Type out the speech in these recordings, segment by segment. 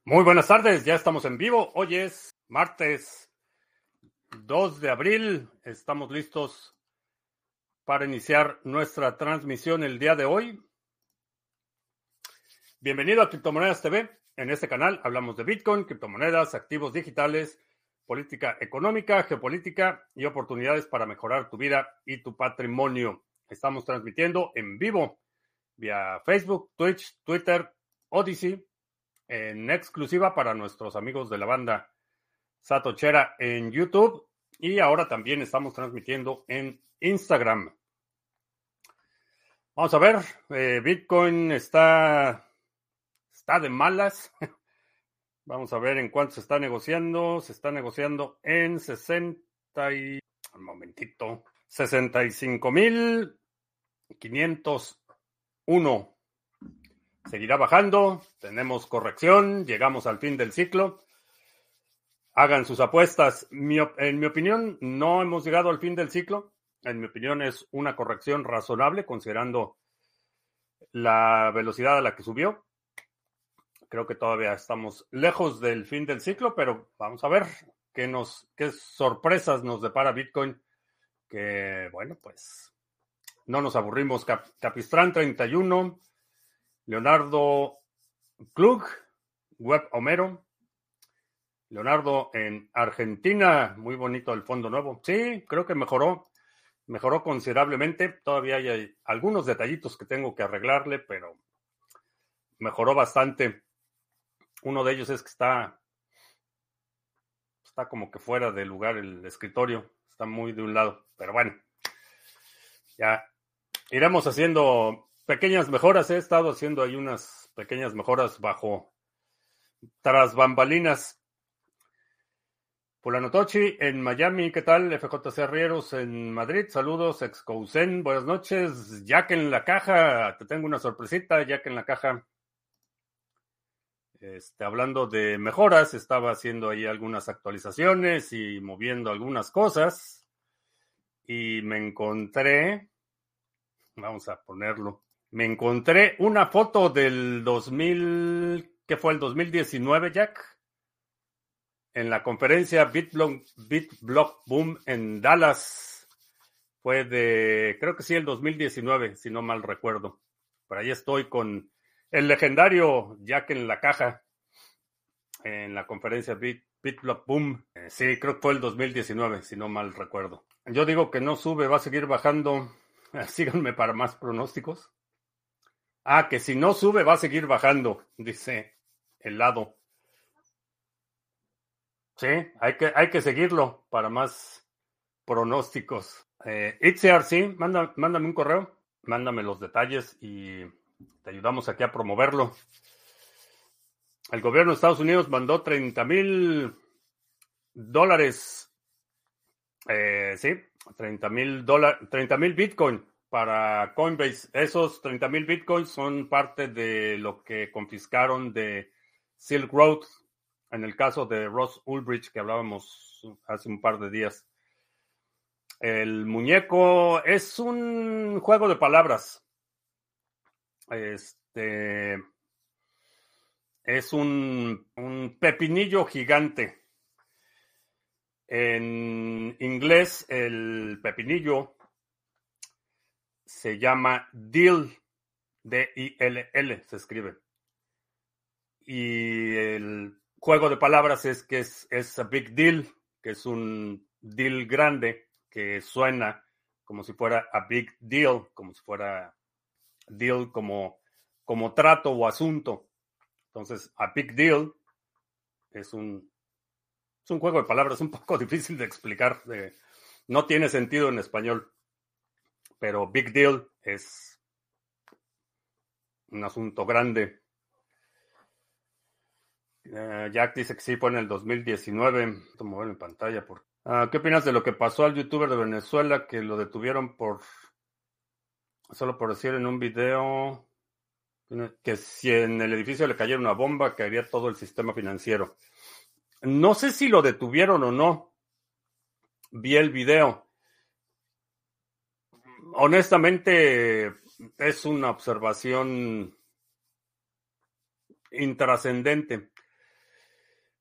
Muy buenas tardes, ya estamos en vivo. Hoy es martes 2 de abril. Estamos listos para iniciar nuestra transmisión el día de hoy. Bienvenido a Criptomonedas TV. En este canal hablamos de Bitcoin, criptomonedas, activos digitales, política económica, geopolítica y oportunidades para mejorar tu vida y tu patrimonio. Estamos transmitiendo en vivo vía Facebook, Twitch, Twitter, Odyssey, en exclusiva para nuestros amigos de la banda Satochera en YouTube, y ahora también estamos transmitiendo en Instagram. Vamos a ver, Bitcoin está de malas. Vamos a ver en cuánto se está negociando. Se está negociando en 65,501. Seguirá bajando, tenemos corrección, llegamos al fin del ciclo. Hagan sus apuestas. En mi opinión, no hemos llegado al fin del ciclo. En mi opinión, es una corrección razonable considerando la velocidad a la que subió. Creo que todavía estamos lejos del fin del ciclo, pero vamos a ver qué sorpresas nos depara Bitcoin. Que, bueno, pues no nos aburrimos. Capistrán 31, Leonardo Klug, Web Homero. Leonardo en Argentina, muy bonito el fondo nuevo. Sí, creo que mejoró considerablemente. Todavía hay algunos detallitos que tengo que arreglarle, pero mejoró bastante. Uno de ellos es que está como que fuera de lugar el escritorio. Está muy de un lado, pero bueno, ya iremos haciendo pequeñas mejoras. He estado haciendo ahí unas pequeñas mejoras tras bambalinas. Fulano Tochi en Miami, ¿qué tal? FJC Arrieros en Madrid, saludos. Excousen, buenas noches. Jack en la caja, te tengo una sorpresita. Jack en la caja, hablando de mejoras, estaba haciendo ahí algunas actualizaciones y moviendo algunas cosas. Y me encontré, vamos a ponerlo, me encontré una foto del 2000, ¿qué fue? El 2019, Jack. En la conferencia BitBlock Boom en Dallas. Fue creo que sí, el 2019, si no mal recuerdo. Por ahí estoy con el legendario Jack en la caja en la conferencia BitBlock Boom. Sí, creo que fue el 2019, si no mal recuerdo. Yo digo que no sube, va a seguir bajando. Síganme para más pronósticos. Que si no sube, va a seguir bajando, dice el lado. Sí, hay que seguirlo para más pronósticos. Itziar, sí, mándame un correo, mándame los detalles y te ayudamos aquí a promoverlo. El gobierno de Estados Unidos mandó $30,000. Sí, $30,000 Bitcoin para Coinbase. Esos 30,000 Bitcoins son parte de lo que confiscaron de Silk Road. En el caso de Ross Ulbricht, que hablábamos hace un par de días. El muñeco es un juego de palabras. Es un pepinillo gigante. En inglés, el pepinillo se llama dill, D-I-L-L, se escribe. Y el juego de palabras es que es a big deal, que es un deal grande, que suena como si fuera a big deal, como si fuera deal como trato o asunto. Entonces, a big deal es un juego de palabras un poco difícil de explicar. No tiene sentido en español, pero big deal es un asunto grande. Jack dice que sí, fue en el 2019. Voy a mover mi pantalla. ¿Qué opinas de lo que pasó al youtuber de Venezuela que lo detuvieron solo por decir en un video que si en el edificio le cayera una bomba caería todo el sistema financiero? No sé si lo detuvieron o no. Vi el video. Honestamente, es una observación intrascendente.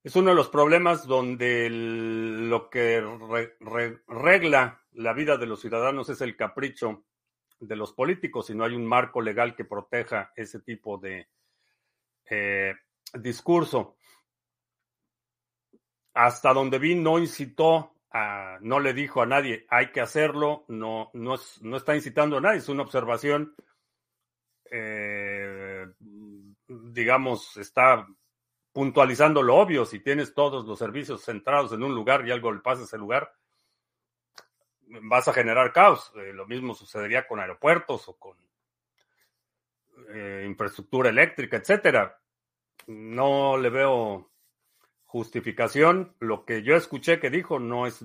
Es uno de los problemas donde lo que regla la vida de los ciudadanos es el capricho de los políticos y no hay un marco legal que proteja ese tipo de discurso. Hasta donde vi, no incitó no le dijo a nadie, hay que hacerlo, no está incitando a nadie, es una observación, digamos, está puntualizando lo obvio. Si tienes todos los servicios centrados en un lugar y algo le pasa a ese lugar, vas a generar caos. Lo mismo sucedería con aeropuertos o con infraestructura eléctrica, etcétera. No le veo justificación. Lo que yo escuché que dijo no es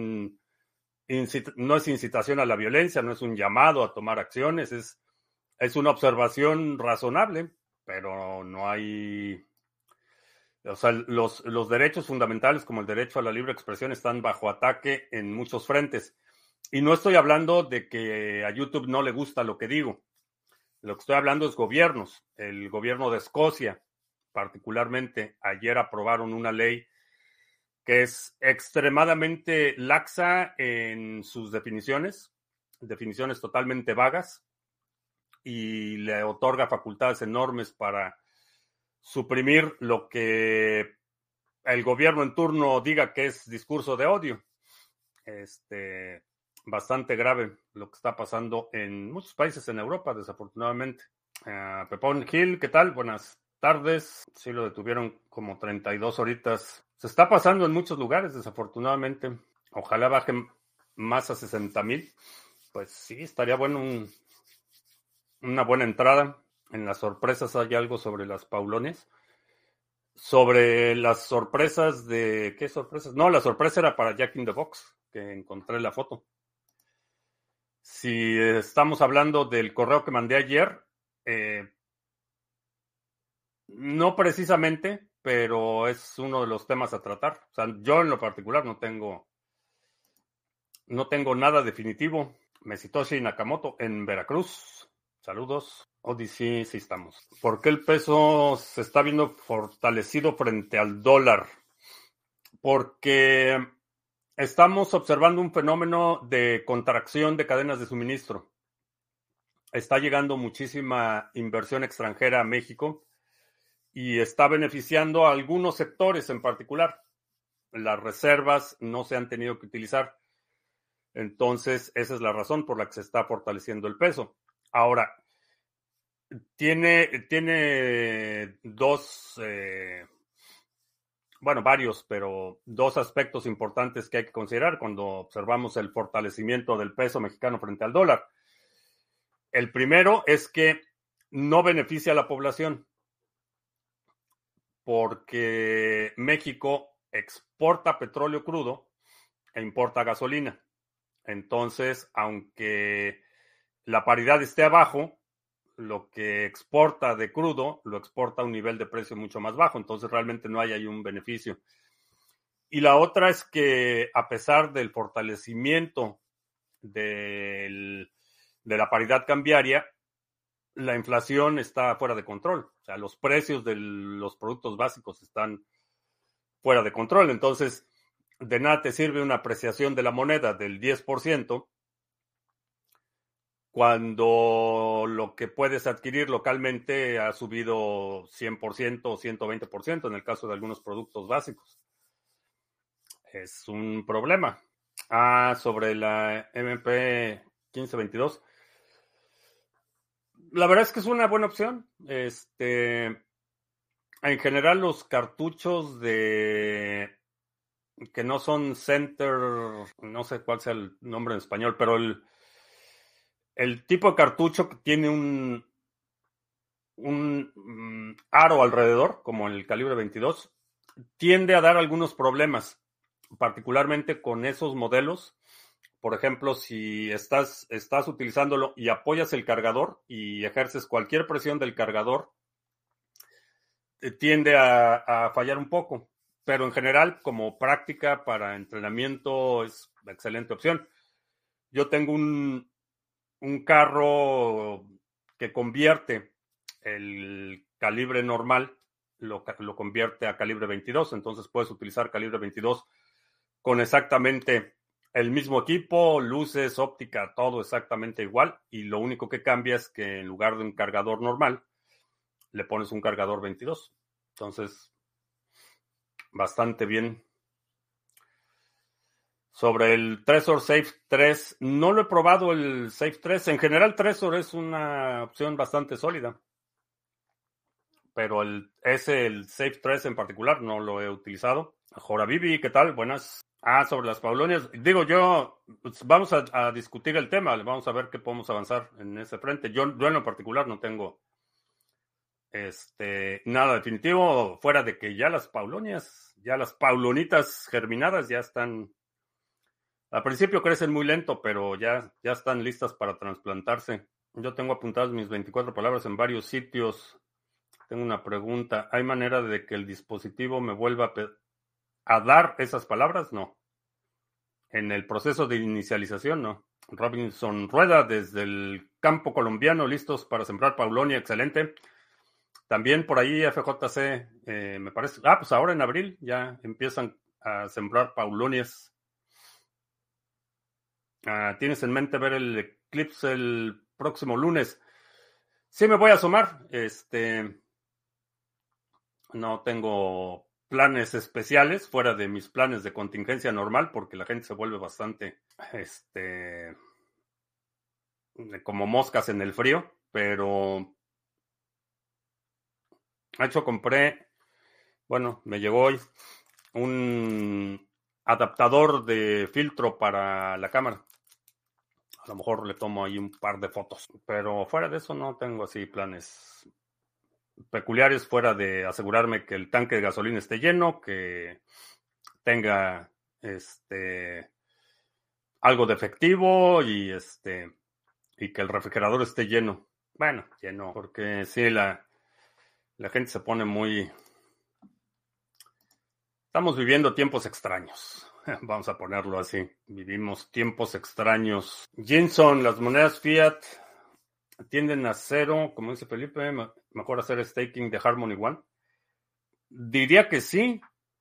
no es incitación a la violencia, no es un llamado a tomar acciones, es una observación razonable, pero no hay. O sea, los derechos fundamentales como el derecho a la libre expresión están bajo ataque en muchos frentes. Y no estoy hablando de que a YouTube no le gusta lo que digo. Lo que estoy hablando es gobiernos. El gobierno de Escocia, particularmente, ayer aprobaron una ley que es extremadamente laxa en sus definiciones totalmente vagas, y le otorga facultades enormes para suprimir lo que el gobierno en turno diga que es discurso de odio. Bastante grave lo que está pasando en muchos países en Europa, desafortunadamente. Pepón Gil, ¿qué tal? Buenas tardes. Sí, lo detuvieron como 32 horitas. Se está pasando en muchos lugares, desafortunadamente. Ojalá bajen más a 60,000. Pues sí, estaría bueno una buena entrada. En las sorpresas hay algo sobre las Paulones. Sobre las sorpresas de... ¿Qué sorpresas? No, la sorpresa era para Jack in the Box, que encontré la foto. Si estamos hablando del correo que mandé ayer, no precisamente, pero es uno de los temas a tratar. O sea, yo en lo particular no tengo nada definitivo. Mesitoshi Nakamoto en Veracruz. Saludos. Odyssey, sí estamos. ¿Por qué el peso se está viendo fortalecido frente al dólar? Porque estamos observando un fenómeno de contracción de cadenas de suministro. Está llegando muchísima inversión extranjera a México y está beneficiando a algunos sectores en particular. Las reservas no se han tenido que utilizar. Entonces, esa es la razón por la que se está fortaleciendo el peso. Ahora, tiene varios, pero dos aspectos importantes que hay que considerar cuando observamos el fortalecimiento del peso mexicano frente al dólar. El primero es que no beneficia a la población porque México exporta petróleo crudo e importa gasolina. Entonces, aunque la paridad esté abajo, lo que exporta de crudo lo exporta a un nivel de precio mucho más bajo. Entonces, realmente no hay ahí un beneficio. Y la otra es que a pesar del fortalecimiento de la paridad cambiaria, la inflación está fuera de control. O sea, los precios de los productos básicos están fuera de control. Entonces, de nada te sirve una apreciación de la moneda del 10% cuando lo que puedes adquirir localmente ha subido 100% o 120% en el caso de algunos productos básicos. Es un problema. Sobre la MP 1522. La verdad es que es una buena opción. En general, los cartuchos que no son center, no sé cuál sea el nombre en español, pero el tipo de cartucho que tiene un aro alrededor, como el calibre 22, tiende a dar algunos problemas, particularmente con esos modelos. Por ejemplo, si estás utilizándolo y apoyas el cargador y ejerces cualquier presión del cargador, tiende a fallar un poco. Pero en general, como práctica para entrenamiento, es una excelente opción. Yo tengo un carro que convierte el calibre normal, lo convierte a calibre 22. Entonces puedes utilizar calibre 22 con exactamente el mismo equipo, luces, óptica, todo exactamente igual. Y lo único que cambia es que en lugar de un cargador normal, le pones un cargador 22. Entonces, bastante bien. Sobre el Trezor Safe 3, no lo he probado el Safe 3. En general, Trezor es una opción bastante sólida. Pero el Safe 3 en particular no lo he utilizado. Jorabibi, ¿qué tal? Buenas. Sobre las paulonias. Digo yo, pues vamos a discutir el tema. Vamos a ver qué podemos avanzar en ese frente. Yo en lo particular no tengo nada definitivo, fuera de que ya las paulonitas germinadas ya están. Al principio crecen muy lento, pero ya están listas para trasplantarse. Yo tengo apuntadas mis 24 palabras en varios sitios. Tengo una pregunta. ¿Hay manera de que el dispositivo me vuelva a dar esas palabras? No. En el proceso de inicialización, no. Robinson Rueda, desde el campo colombiano, listos para sembrar paulonia. Excelente. También por ahí FJC, me parece. Pues ahora en abril ya empiezan a sembrar paulonias. ¿Tienes en mente ver el eclipse el próximo lunes? Sí, me voy a asomar. No tengo planes especiales fuera de mis planes de contingencia normal, porque la gente se vuelve bastante, como moscas en el frío, pero de hecho me llegó hoy un adaptador de filtro para la cámara. A lo mejor le tomo ahí un par de fotos, pero fuera de eso no tengo así planes peculiares fuera de asegurarme que el tanque de gasolina esté lleno, que tenga algo de efectivo y que el refrigerador esté lleno. Bueno, lleno, porque sí, la gente se pone muy. Estamos viviendo tiempos extraños. Vamos a ponerlo así. Vivimos tiempos extraños. Jinson, las monedas fiat tienden a cero, como dice Felipe, mejor hacer staking de Harmony One. Diría que sí.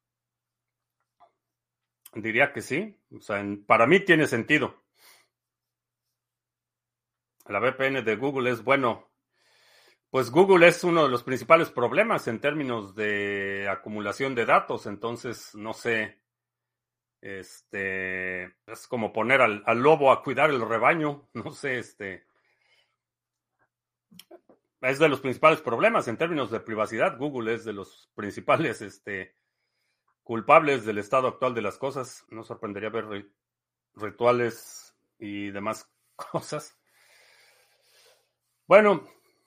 O sea, para mí tiene sentido. La VPN de Google es bueno. Pues Google es uno de los principales problemas en términos de acumulación de datos. Entonces, no sé. Es como poner al lobo a cuidar el rebaño. No sé, es de los principales problemas en términos de privacidad. Google es de los principales culpables del estado actual de las cosas. No sorprendería ver rituales y demás cosas. Bueno,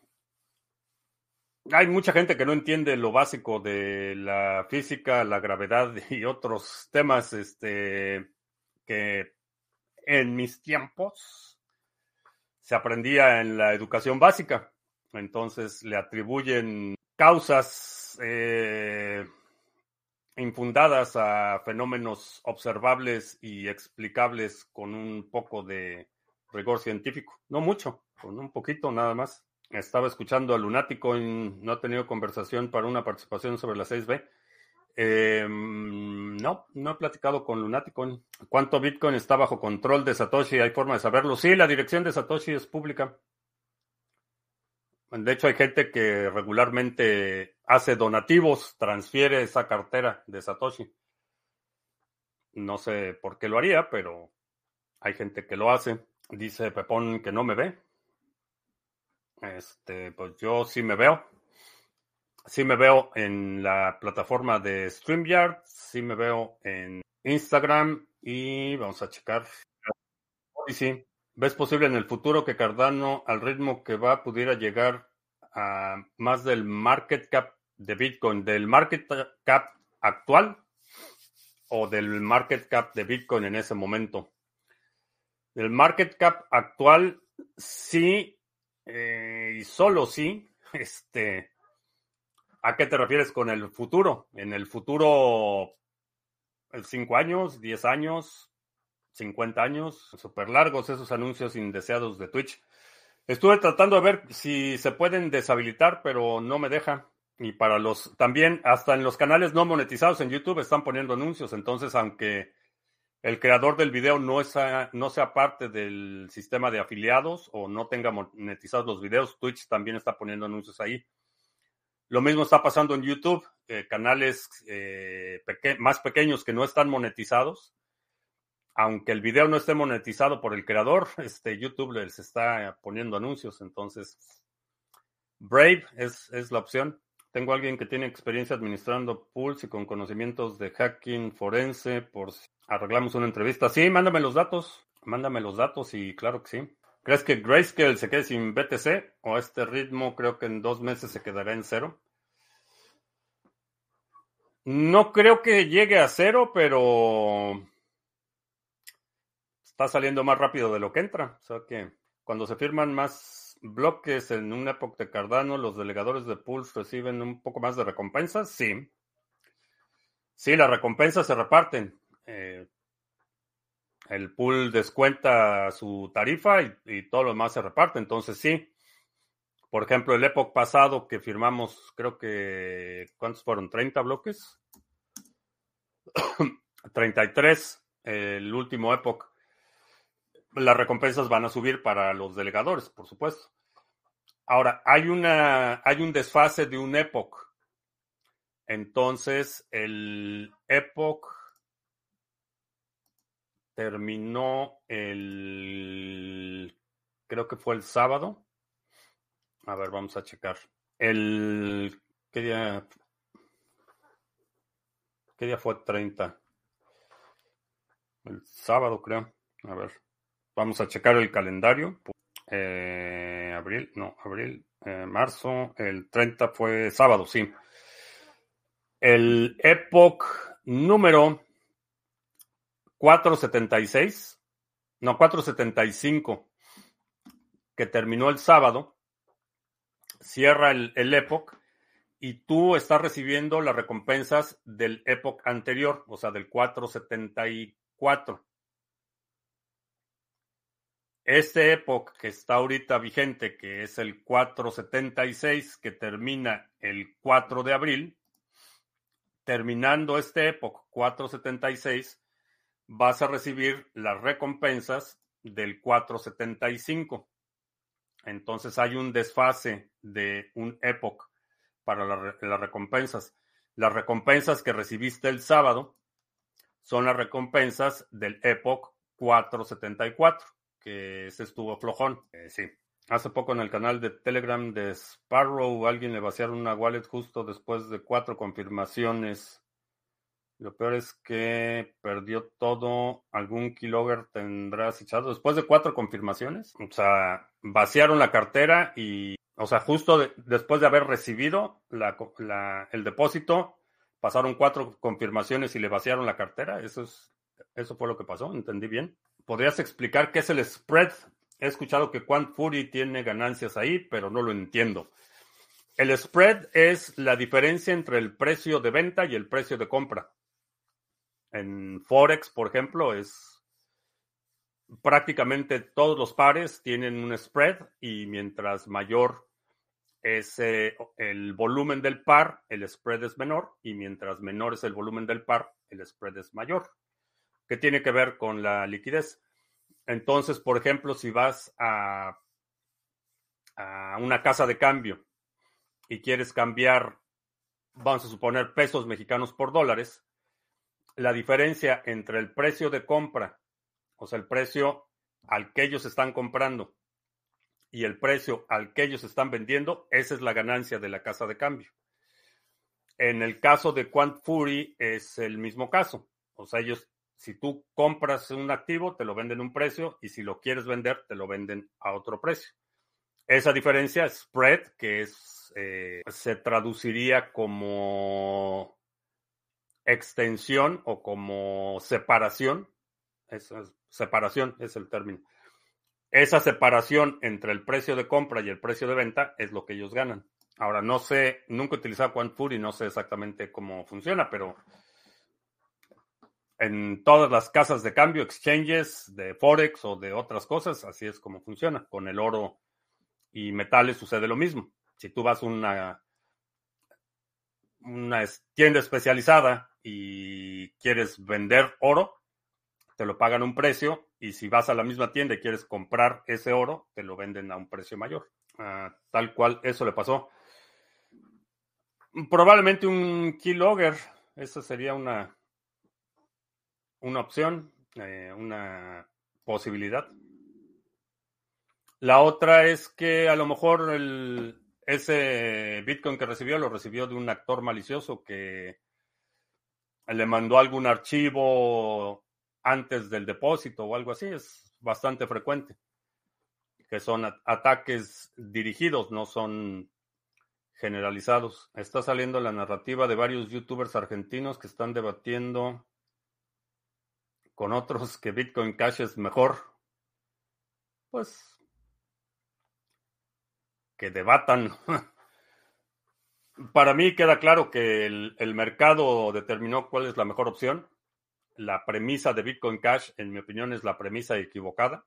hay mucha gente que no entiende lo básico de la física, la gravedad y otros temas que en mis tiempos se aprendía en la educación básica. Entonces le atribuyen causas infundadas a fenómenos observables y explicables con un poco de rigor científico. No mucho, con un poquito nada más. Estaba escuchando a Lunático y no ha tenido conversación para una participación sobre la 6B. No he platicado con Lunático. ¿Cuánto Bitcoin está bajo control de Satoshi? ¿Hay forma de saberlo? Sí, la dirección de Satoshi es pública. De hecho, hay gente que regularmente hace donativos, transfiere esa cartera de Satoshi. No sé por qué lo haría, pero hay gente que lo hace. Dice Pepón que no me ve. Pues yo sí me veo. Sí me veo en la plataforma de StreamYard, sí me veo en Instagram y vamos a checar. Y sí, ¿ves posible en el futuro que Cardano, al ritmo que va, pudiera llegar a más del market cap de Bitcoin, del market cap actual o del market cap de Bitcoin en ese momento? Del market cap actual, sí, y solo sí, ¿a qué te refieres con el futuro? En el futuro, 5 años, 10 años, 50 años, súper largos esos anuncios indeseados de Twitch. Estuve tratando de ver si se pueden deshabilitar, pero no me deja. Y para los, también hasta en los canales no monetizados en YouTube están poniendo anuncios. Entonces, aunque el creador del video no sea parte del sistema de afiliados o no tenga monetizados los videos, Twitch también está poniendo anuncios ahí. Lo mismo está pasando en YouTube, canales más pequeños que no están monetizados. Aunque el video no esté monetizado por el creador, YouTube les está poniendo anuncios. Entonces, Brave es la opción. Tengo a alguien que tiene experiencia administrando pools y con conocimientos de hacking forense por si arreglamos una entrevista. Sí, mándame los datos. Mándame los datos y claro que sí. ¿Crees que Grayscale se quede sin BTC o a este ritmo creo que en 2 meses se quedará en cero? No creo que llegue a cero, pero está saliendo más rápido de lo que entra. O sea que cuando se firman más bloques en una época de Cardano, los delegadores de pools reciben un poco más de recompensas. Sí. Sí, las recompensas se reparten. El pool descuenta su tarifa y todo lo demás se reparte. Entonces, sí. Por ejemplo, el Epoch pasado que firmamos, creo que, ¿cuántos fueron? ¿30 bloques? 33, el último Epoch. Las recompensas van a subir para los delegadores, por supuesto. Ahora, hay un desfase de un Epoch. Entonces, el Epoch terminó creo que fue el sábado. A ver, vamos a checar. ¿Qué día? ¿Qué día fue 30? El sábado, creo. A ver, vamos a checar el calendario. Marzo. El 30 fue sábado, sí. El Epoch número 475, que terminó el sábado, cierra el Epoch y tú estás recibiendo las recompensas del Epoch anterior, o sea, del 474. Este Epoch que está ahorita vigente, que es el 476, que termina el 4 de abril, terminando este Epoch 476, vas a recibir las recompensas del 475. Entonces hay un desfase de un Epoch para las recompensas. Las recompensas que recibiste el sábado son las recompensas del Epoch 474, que ese estuvo flojón. Sí. Hace poco en el canal de Telegram de Sparrow, alguien le vaciaron una wallet justo después de 4 confirmaciones. Lo peor es que perdió todo. ¿Algún keylogger tendrás echado después de 4 confirmaciones? O sea, vaciaron la cartera y, o sea, justo después de haber recibido el depósito, pasaron 4 confirmaciones y le vaciaron la cartera. Eso fue lo que pasó. ¿Entendí bien? ¿Podrías explicar qué es el spread? He escuchado que Quant Fury tiene ganancias ahí, pero no lo entiendo. El spread es la diferencia entre el precio de venta y el precio de compra. En Forex, por ejemplo, es prácticamente todos los pares tienen un spread y mientras mayor es el volumen del par, el spread es menor y mientras menor es el volumen del par, el spread es mayor. ¿Qué tiene que ver con la liquidez? Entonces, por ejemplo, si vas a una casa de cambio y quieres cambiar, vamos a suponer, pesos mexicanos por dólares, la diferencia entre el precio de compra, o sea, el precio al que ellos están comprando y el precio al que ellos están vendiendo, esa es la ganancia de la casa de cambio. En el caso de Quant Fury es el mismo caso. O sea, ellos, si tú compras un activo, te lo venden a un precio y si lo quieres vender, te lo venden a otro precio. Esa diferencia, spread, que se traduciría como extensión o como separación. Separación es el término. Esa separación entre el precio de compra y el precio de venta es lo que ellos ganan. Ahora, no sé, nunca he utilizado Quant Fury, no sé exactamente cómo funciona, pero en todas las casas de cambio, exchanges de Forex o de otras cosas, así es como funciona. Con el oro y metales sucede lo mismo. Si tú vas a una tienda especializada y quieres vender oro, te lo pagan un precio, y si vas a la misma tienda y quieres comprar ese oro, te lo venden a un precio mayor. Tal cual, eso le pasó. Probablemente un keylogger, esa sería una opción, una posibilidad. La otra es que a lo mejor ese Bitcoin que recibió lo recibió de un actor malicioso que le mandó algún archivo antes del depósito o algo así. Es bastante frecuente, que son ataques dirigidos, no son generalizados. Está saliendo la narrativa de varios youtubers argentinos que están debatiendo con otros que Bitcoin Cash es mejor. Pues que debatan. Para mí queda claro que el mercado determinó cuál es la mejor opción. La premisa de Bitcoin Cash, en mi opinión, es la premisa equivocada.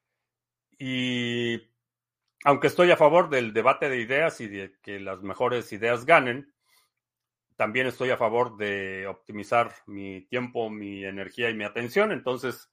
Y aunque estoy a favor del debate de ideas y de que las mejores ideas ganen, también estoy a favor de optimizar mi tiempo, mi energía y mi atención. Entonces,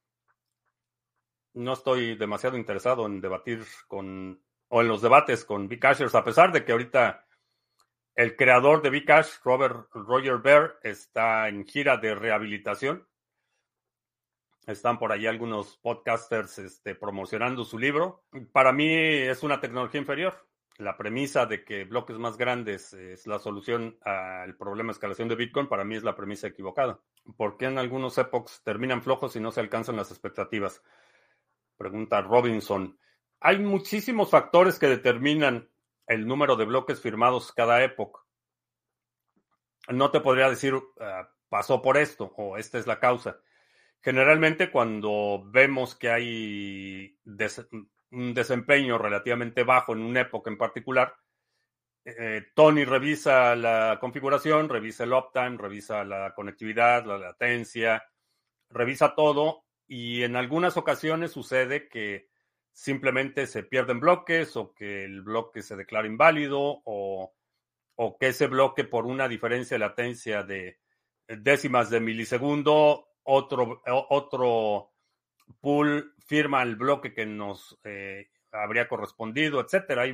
no estoy demasiado interesado en debatir o en los debates con Bcashers, a pesar de que ahorita el creador de Bcash, Roger Ver, está en gira de rehabilitación. Están por ahí algunos podcasters promocionando su libro. Para mí es una tecnología inferior. La premisa de que bloques más grandes es la solución al problema de escalación de Bitcoin, para mí es la premisa equivocada. ¿Por qué en algunos epochs terminan flojos y no se alcanzan las expectativas? Pregunta Robinson. Hay muchísimos factores que determinan el número de bloques firmados cada época. No te podría decir pasó por esto o esta es la causa. Generalmente cuando vemos que hay un desempeño relativamente bajo en una época en particular, Tony revisa la configuración, revisa el uptime, revisa la conectividad, la latencia, revisa todo, y en algunas ocasiones sucede que simplemente se pierden bloques o que el bloque se declara inválido o que ese bloque, por una diferencia de latencia de décimas de milisegundo, otro pool firma el bloque que nos habría correspondido, etcétera.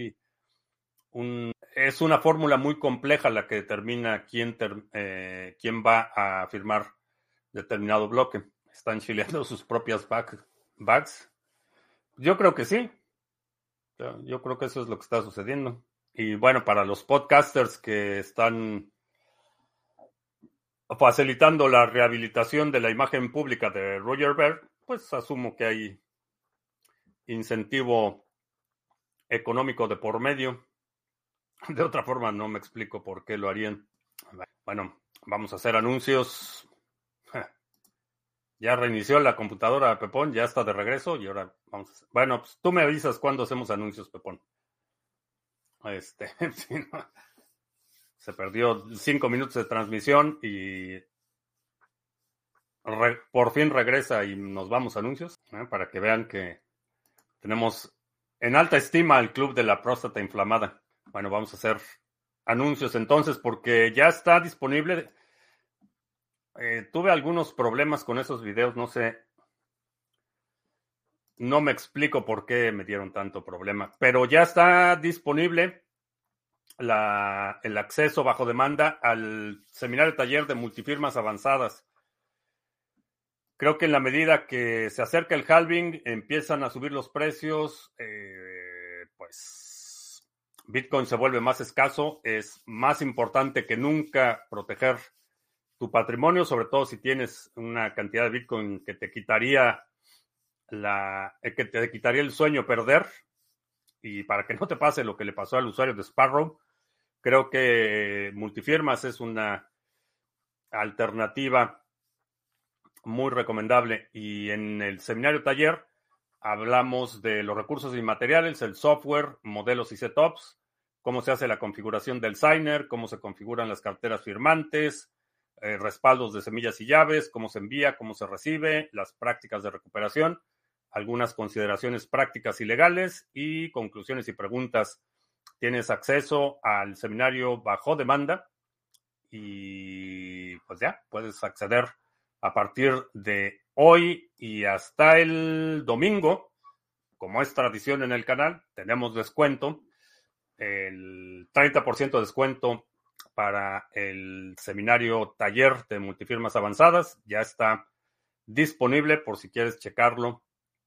Es una fórmula muy compleja la que determina quién va a firmar determinado bloque. ¿Están chileando sus propias bags? Yo creo que sí. Yo creo que eso es lo que está sucediendo. Y bueno, para los podcasters que están facilitando la rehabilitación de la imagen pública de Roger Ver, pues asumo que hay incentivo económico de por medio. De otra forma, no me explico por qué lo harían. Bueno, vamos a hacer anuncios. Ya reinició la computadora, Pepón, ya está de regreso y ahora vamos a hacer. Bueno, pues tú me avisas cuando hacemos anuncios, Pepón. Sí, no. Se perdió 5 minutos de transmisión y por fin regresa y nos vamos a anuncios, para que vean que tenemos en alta estima al club de la próstata inflamada. Bueno, vamos a hacer anuncios entonces porque ya está disponible. Tuve algunos problemas con esos videos, no sé. No me explico por qué me dieron tanto problema, pero ya está disponible el acceso bajo demanda al seminario taller de multifirmas avanzadas. Creo que en la medida que se acerca el halving, empiezan a subir los precios, pues Bitcoin se vuelve más escaso. Es más importante que nunca proteger tu patrimonio, sobre todo si tienes una cantidad de Bitcoin que te quitaría el sueño perder. Y para que no te pase lo que le pasó al usuario de Sparrow, creo que multifirmas es una alternativa muy recomendable. Y en el seminario taller hablamos de los recursos inmateriales, el software, modelos y setups, cómo se hace la configuración del signer, cómo se configuran las carteras firmantes, respaldos de semillas y llaves, cómo se envía, cómo se recibe, las prácticas de recuperación, algunas consideraciones prácticas y legales y conclusiones y preguntas. Tienes acceso al seminario bajo demanda y pues ya, puedes acceder a partir de hoy y hasta el domingo. Como es tradición en el canal, tenemos descuento, el 30% de descuento para el seminario taller de multifirmas avanzadas. Ya está disponible por si quieres checarlo.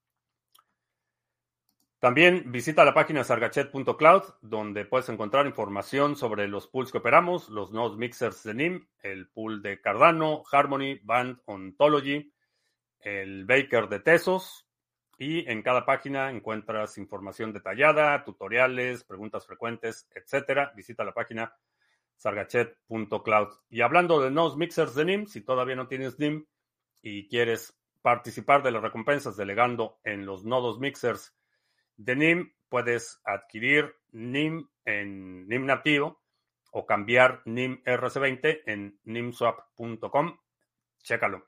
También visita la página sargachet.cloud, donde puedes encontrar información sobre los pools que operamos, los nodos mixers de NIM, el pool de Cardano, Harmony, Band, Ontology, el Baker de Tesos, y en cada página encuentras información detallada, tutoriales, preguntas frecuentes, etcétera. Visita la página sargachet.cloud. Y hablando de nodos mixers de NIM, si todavía no tienes NIM y quieres participar de las recompensas delegando en los nodos mixers de NIM, puedes adquirir NIM en NIM nativo o cambiar NIM RC20 en nimswap.com. Chécalo.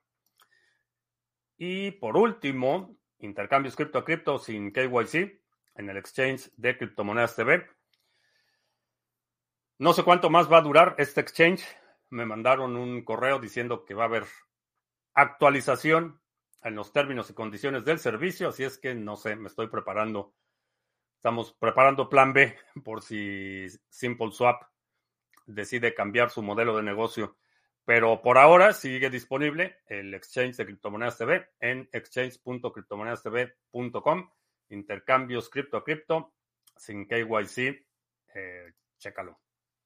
Y por último, intercambios cripto a cripto sin KYC en el exchange de Criptomonedas TV. No sé cuánto más va a durar este exchange. Me mandaron un correo diciendo que va a haber actualización en los términos y condiciones del servicio, así es que no sé, me estoy preparando. Estamos preparando plan B por si SimpleSwap decide cambiar su modelo de negocio. Pero por ahora sigue disponible el exchange de Criptomonedas TV en exchange.criptomonedastv.com. Intercambios cripto a cripto sin KYC. Chécalo.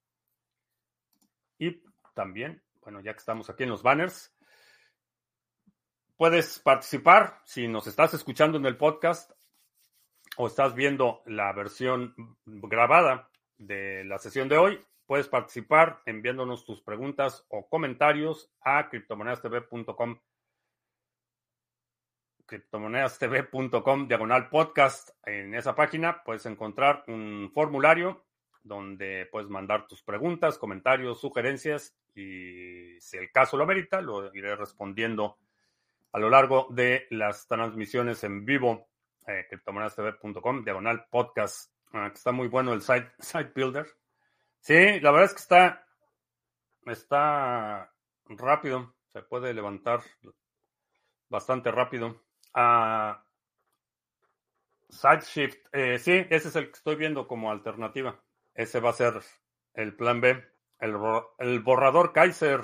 Y también, bueno, ya que estamos aquí en los banners, puedes participar si nos estás escuchando en el podcast o estás viendo la versión grabada de la sesión de hoy. Puedes participar enviándonos tus preguntas o comentarios a criptomonedastv.com, criptomonedastv.com/podcast. En esa página puedes encontrar un formulario donde puedes mandar tus preguntas, comentarios, sugerencias y si el caso lo amerita, lo iré respondiendo a lo largo de las transmisiones en vivo. criptomonedastv.com/podcast. Está muy bueno el site builder. Sí, la verdad es que está rápido. Se puede levantar bastante rápido. SideShift. Sí, ese es el que estoy viendo como alternativa. Ese va a ser el plan B. El borrador Kaiser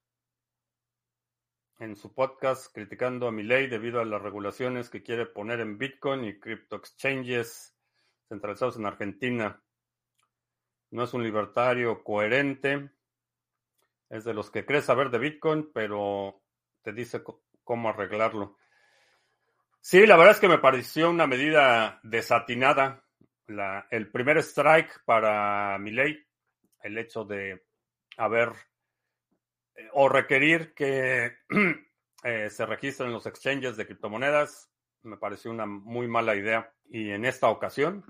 en su podcast criticando a Milei debido a las regulaciones que quiere poner en Bitcoin y crypto exchanges centralizados en Argentina. No es un libertario coherente. Es de los que cree saber de Bitcoin, pero te dice cómo arreglarlo. Sí, la verdad es que me pareció una medida desatinada. El primer strike para Milei, el hecho de haber o requerir que se registren los exchanges de criptomonedas, me pareció una muy mala idea. Y en esta ocasión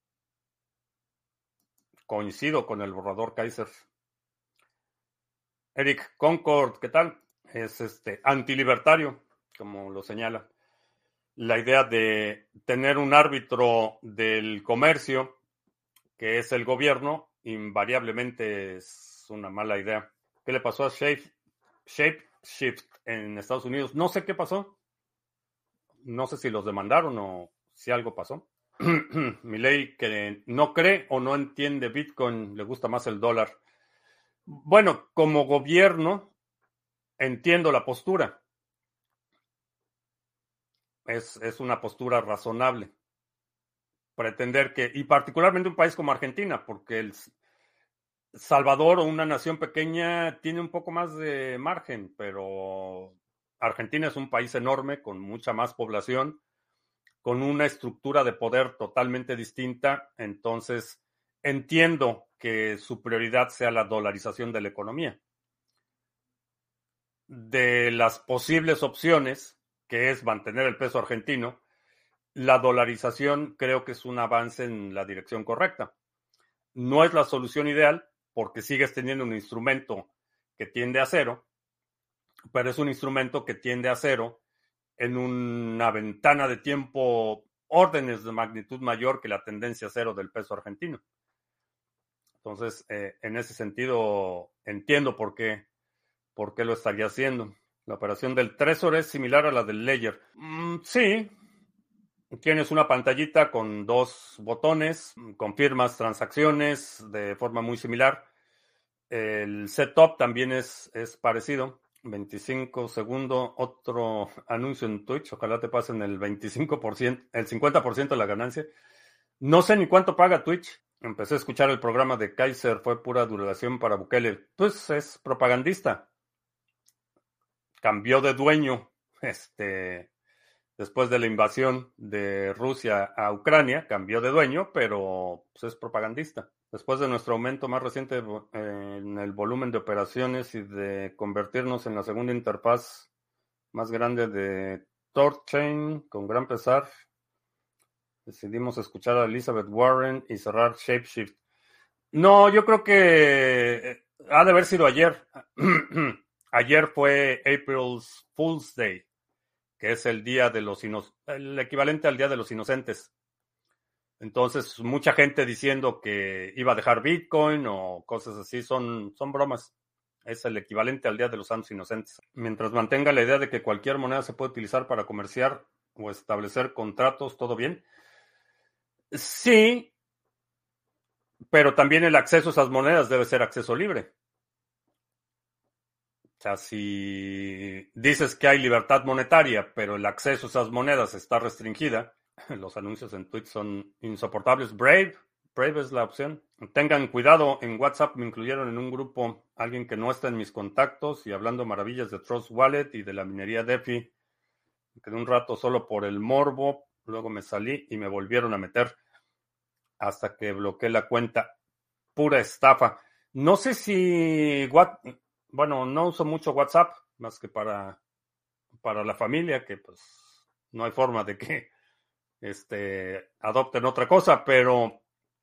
coincido con el borrador Kaiser. Eric Concord, ¿qué tal? Es antilibertario, como lo señala. La idea de tener un árbitro del comercio, que es el gobierno, invariablemente es una mala idea. ¿Qué le pasó a ShapeShift en Estados Unidos? No sé qué pasó. No sé si los demandaron o si algo pasó. Milei que no cree o no entiende Bitcoin, le gusta más el dólar. Bueno, como gobierno entiendo la postura. Es una postura razonable. Pretender que, y particularmente un país como Argentina, porque el Salvador o una nación pequeña tiene un poco más de margen, pero Argentina es un país enorme con mucha más población, con una estructura de poder totalmente distinta, entonces entiendo que su prioridad sea la dolarización de la economía. De las posibles opciones, que es mantener el peso argentino, la dolarización creo que es un avance en la dirección correcta. No es la solución ideal porque sigues teniendo un instrumento que tiende a cero, pero es un instrumento que tiende a cero en una ventana de tiempo órdenes de magnitud mayor que la tendencia a cero del peso argentino. Entonces, en ese sentido, entiendo por qué lo estaría haciendo. La operación del Trezor es similar a la del Ledger. Sí, tienes una pantallita con dos botones, confirmas transacciones de forma muy similar. El setup también es parecido. 25 segundos, otro anuncio en Twitch. Ojalá te pasen el 25%, el 50% de la ganancia. No sé ni cuánto paga Twitch. Empecé a escuchar el programa de Kaiser, fue pura duración para Bukele. Pues es propagandista. Cambió de dueño, después de la invasión de Rusia a Ucrania, cambió de dueño, pero pues, es propagandista. Después de nuestro aumento más reciente en el volumen de operaciones y de convertirnos en la segunda interfaz más grande de TorChain, con gran pesar, decidimos escuchar a Elizabeth Warren y cerrar ShapeShift. No, yo creo que ha de haber sido ayer. Ayer fue April Fool's Day, que es el día de el equivalente al Día de los Inocentes. Entonces, mucha gente diciendo que iba a dejar Bitcoin o cosas así, son bromas. Es el equivalente al Día de los Santos Inocentes. Mientras mantenga la idea de que cualquier moneda se puede utilizar para comerciar o establecer contratos, ¿todo bien? Sí, pero también el acceso a esas monedas debe ser acceso libre. O sea, si dices que hay libertad monetaria, pero el acceso a esas monedas está restringida, los anuncios en Twitch son insoportables. Brave es la opción. Tengan cuidado, en WhatsApp me incluyeron en un grupo alguien que no está en mis contactos y hablando maravillas de Trust Wallet y de la minería DeFi. Me quedé un rato solo por el morbo, luego me salí y me volvieron a meter hasta que bloqueé la cuenta. Pura estafa. No sé si... Bueno, no uso mucho WhatsApp, más que para la familia, que pues no hay forma de que adopten otra cosa, pero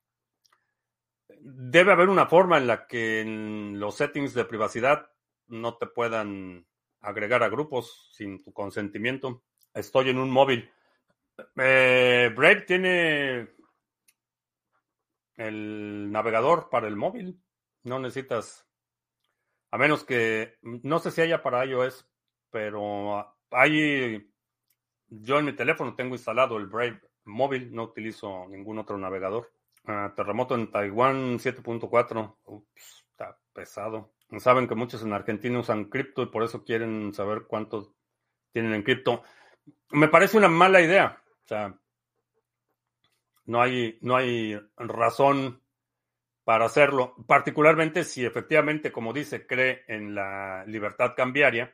debe haber una forma en la que en los settings de privacidad no te puedan agregar a grupos sin tu consentimiento. Estoy en un móvil. Brave tiene el navegador para el móvil. No necesitas, a menos que, no sé si haya para iOS, pero hay, yo en mi teléfono tengo instalado el Brave móvil, no utilizo ningún otro navegador. Terremoto en Taiwán 7.4. Ups, está pesado. Saben que muchos en Argentina usan cripto y por eso quieren saber cuánto tienen en cripto. Me parece una mala idea. O sea, no hay razón para hacerlo, particularmente si efectivamente, como dice, cree en la libertad cambiaria.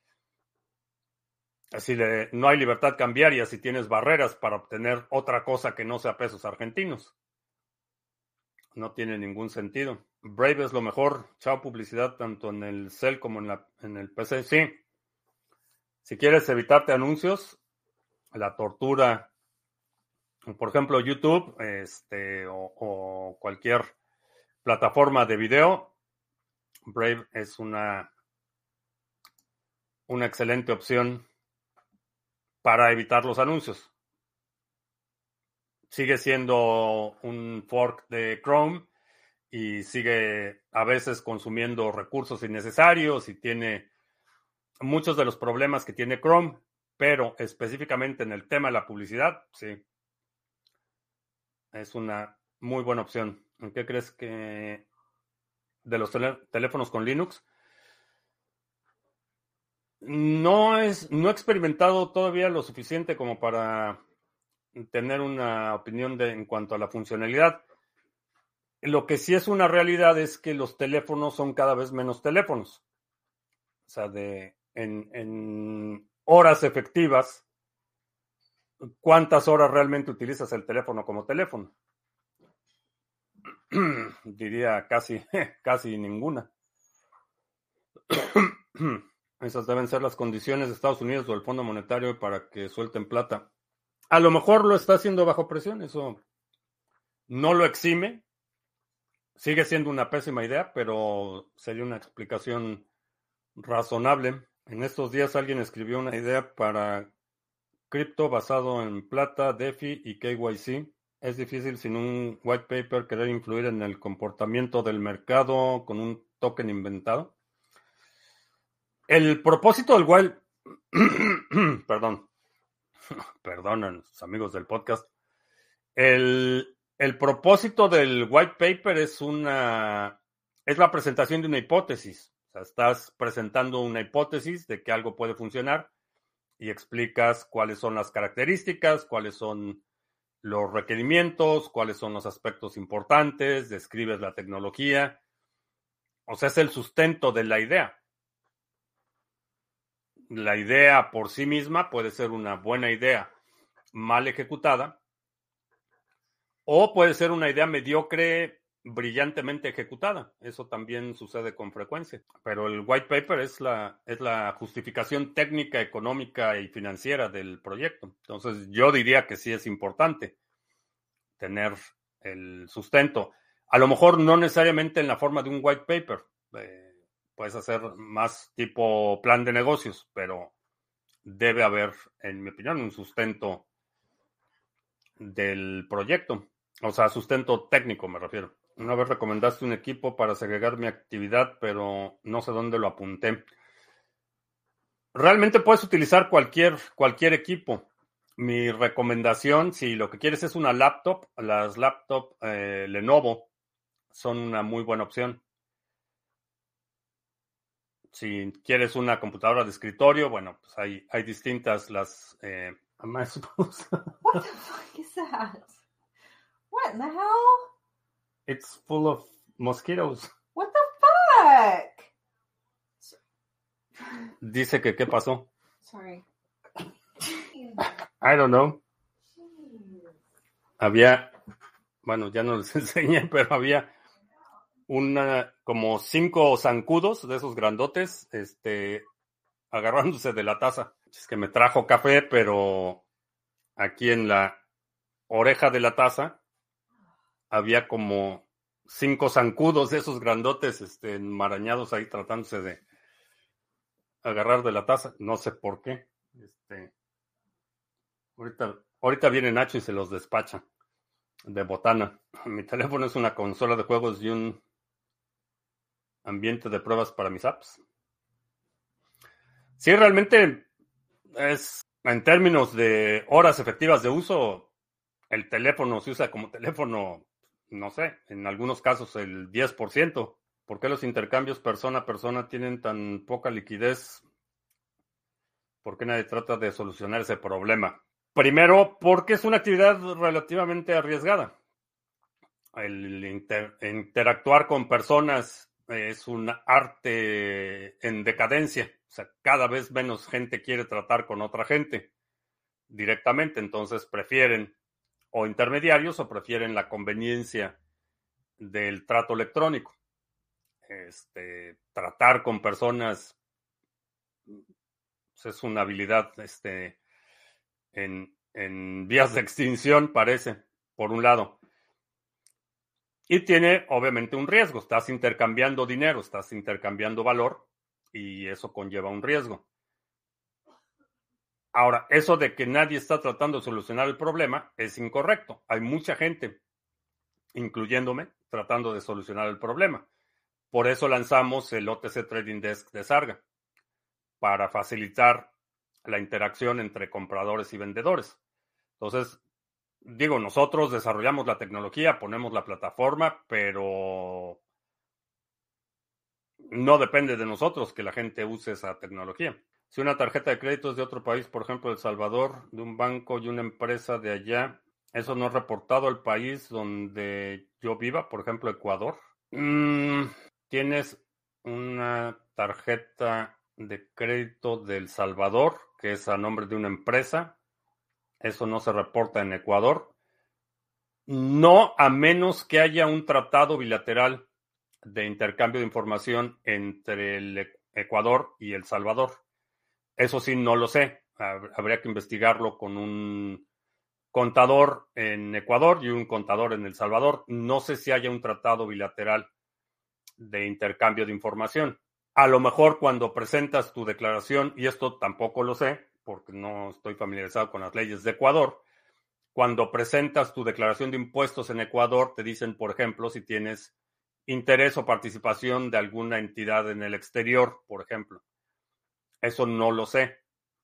Si no hay libertad cambiaria, si tienes barreras para obtener otra cosa que no sea pesos argentinos. No tiene ningún sentido. Brave es lo mejor. Chao publicidad tanto en el cel como en el PC. Sí. Si quieres evitarte anuncios, la tortura, por ejemplo, YouTube, o cualquier plataforma de video, Brave es una excelente opción para evitar los anuncios. Sigue siendo un fork de Chrome y sigue a veces consumiendo recursos innecesarios y tiene muchos de los problemas que tiene Chrome, pero específicamente en el tema de la publicidad, sí, es una muy buena opción. ¿En qué crees que de los teléfonos con Linux? No he experimentado todavía lo suficiente como para tener una opinión en cuanto a la funcionalidad. Lo que sí es una realidad es que los teléfonos son cada vez menos teléfonos. O sea, en horas efectivas, ¿cuántas horas realmente utilizas el teléfono como teléfono? Diría casi ninguna. Esas deben ser las condiciones de Estados Unidos o el Fondo Monetario para que suelten plata. A lo mejor lo está haciendo bajo presión, eso no lo exime. Sigue siendo una pésima idea, pero sería una explicación razonable. En estos días alguien escribió una idea para cripto basado en plata, DeFi y KYC. Es difícil sin un white paper querer influir en el comportamiento del mercado con un token inventado. El propósito del white... Perdonan los amigos del podcast. El propósito del white paper es la presentación de una hipótesis. O sea, estás presentando una hipótesis de que algo puede funcionar y explicas cuáles son las características, cuáles son los requerimientos, cuáles son los aspectos importantes, describes la tecnología. O sea, es el sustento de la idea. La idea por sí misma puede ser una buena idea mal ejecutada, o puede ser una idea mediocre, brillantemente ejecutada. Eso también sucede con frecuencia. Pero el white paper es la justificación técnica, económica y financiera del proyecto. Entonces, yo diría que sí es importante tener el sustento. A lo mejor no necesariamente en la forma de un white paper. Puedes hacer más tipo plan de negocios, pero debe haber, en mi opinión, un sustento del proyecto. O sea, sustento técnico me refiero. Una vez recomendaste un equipo para segregar mi actividad, pero no sé dónde lo apunté. Realmente puedes utilizar cualquier equipo. Mi recomendación, si lo que quieres es una laptop, las laptops Lenovo son una muy buena opción. Si quieres una computadora de escritorio, bueno, pues hay distintas What the fuck is that? What in the hell? It's full of mosquitoes. What the fuck? Dice que ¿qué pasó? Sorry. I don't know. Bueno, ya no les enseñé, pero había como 5 zancudos de esos grandotes, agarrándose de la taza. Es que me trajo café, pero aquí en la oreja de la taza había como 5 zancudos de esos grandotes, enmarañados ahí tratándose de agarrar de la taza. No sé por qué. Ahorita viene Nacho y se los despacha de botana. Mi teléfono es una consola de juegos y un ambiente de pruebas para mis apps. Sí, realmente en términos de horas efectivas de uso, el teléfono se usa como teléfono, no sé, en algunos casos el 10%. ¿Por qué los intercambios persona a persona tienen tan poca liquidez? ¿Por qué nadie trata de solucionar ese problema? Primero, porque es una actividad relativamente arriesgada. El interactuar con personas es un arte en decadencia. O sea, cada vez menos gente quiere tratar con otra gente directamente, entonces prefieren o intermediarios o prefieren la conveniencia del trato electrónico. Tratar con personas pues, es una habilidad en vías de extinción, parece, por un lado. Y tiene, obviamente, un riesgo. Estás intercambiando dinero, estás intercambiando valor, y eso conlleva un riesgo. Ahora, eso de que nadie está tratando de solucionar el problema es incorrecto. Hay mucha gente, incluyéndome, tratando de solucionar el problema. Por eso lanzamos el OTC Trading Desk de Sarga, para facilitar la interacción entre compradores y vendedores. Entonces, digo, nosotros desarrollamos la tecnología, ponemos la plataforma, pero no depende de nosotros que la gente use esa tecnología. Si una tarjeta de crédito es de otro país, por ejemplo, El Salvador, de un banco y una empresa de allá, ¿eso no es reportado al país donde yo viva, por ejemplo, Ecuador? Tienes una tarjeta de crédito de El Salvador, que es a nombre de una empresa. Eso no se reporta en Ecuador. No, a menos que haya un tratado bilateral de intercambio de información entre el Ecuador y El Salvador. Eso sí, no lo sé. Habría que investigarlo con un contador en Ecuador y un contador en El Salvador. No sé si haya un tratado bilateral de intercambio de información. A lo mejor cuando presentas tu declaración, y esto tampoco lo sé, porque no estoy familiarizado con las leyes de Ecuador, Cuando presentas tu declaración de impuestos en Ecuador, te dicen, por ejemplo, si tienes interés o participación de alguna entidad en el exterior, por ejemplo. Eso no lo sé.